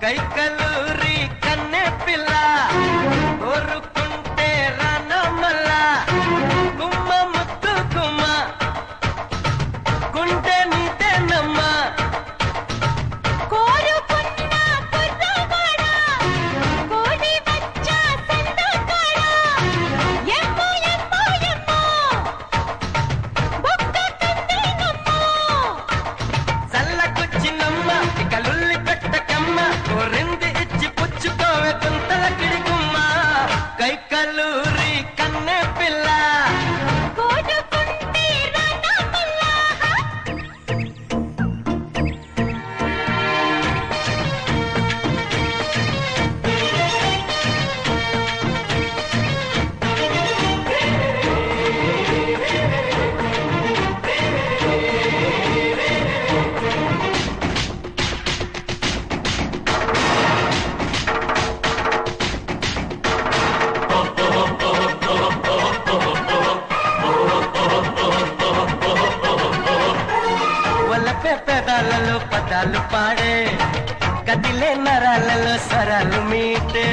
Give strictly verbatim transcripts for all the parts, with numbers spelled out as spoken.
కైకలూరి కన్నె పిల్ల కోరుకుంటే రానమల్ల గుమ్మ ముత్తు గుమ్మ గుండె నీదేనమ్మా కైకలూరి కన్నె పిల్ల కోరుకుంటే రానమల్ల పెదాలలో పదాలు పాడే కదిలే నరాలలో స్వరాలు మీటే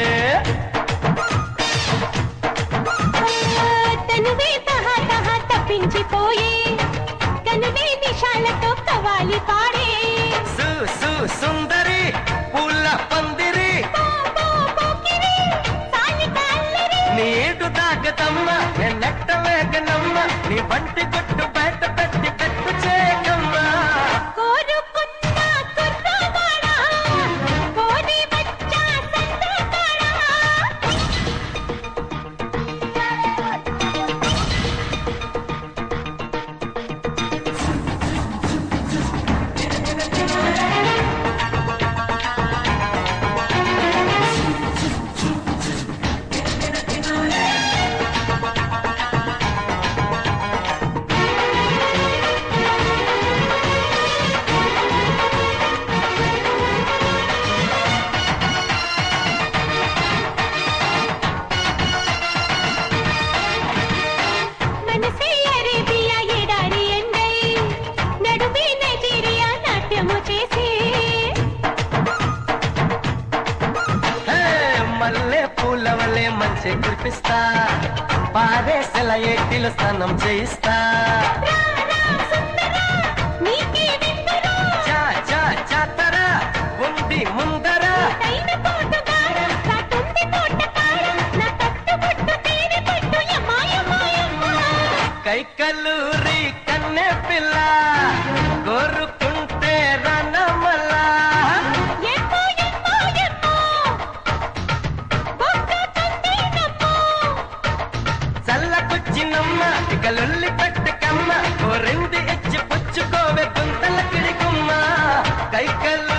తనువే తహా తహా తప్పించిపోయే కనువే నిషాలతో కవాలి పాడే సు సు సుందరి పూల పందిరి నీడు దాగదమ్మ నెట్ట వేగనమ్మ నీ బంటి కొట్టు బయట పెట్టి పెట్టు చేయకమ్మా మల్లె పూల వల్లే మంచి కురిపిస్తా పారేసెల ఏటిలో స్నానం చేయిస్తా చా చా చాతరా ఉంది ముందరా కైకలూరి కన్నె పిల్ల కోరుకుంటే రానమల్ల చల్లకొచ్చినమ్మ ఇక లొల్లి పెట్టకమ్మ కోరింది ఇచ్చి పుచ్చుకోవే గుంతల కిడికుమ్మ కైకలు